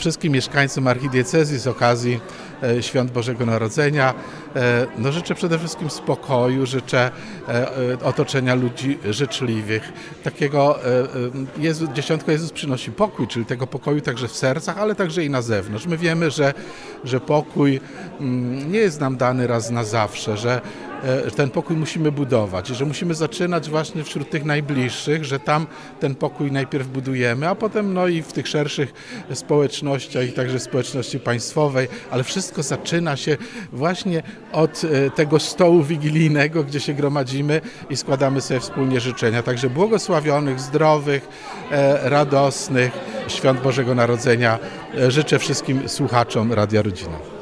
wszystkim mieszkańcom archidiecezji z okazji Świąt Bożego Narodzenia. Życzę przede wszystkim spokoju, życzę otoczenia ludzi życzliwych. Takiego Dzieciątko Jezus przynosi pokój, czyli tego pokoju także w sercach, ale także i na zewnątrz. My wiemy, że pokój nie jest nam dany raz na zawsze, że ten pokój musimy budować, że musimy zaczynać właśnie wśród tych najbliższych, że tam ten pokój najpierw budujemy, a potem i w tych szerszych społecznościach i także społeczności państwowej, ale wszystko zaczyna się właśnie od tego stołu wigilijnego, gdzie się gromadzimy i składamy sobie wspólnie życzenia. Także błogosławionych, zdrowych, radosnych Świąt Bożego Narodzenia życzę wszystkim słuchaczom Radia Rodzina.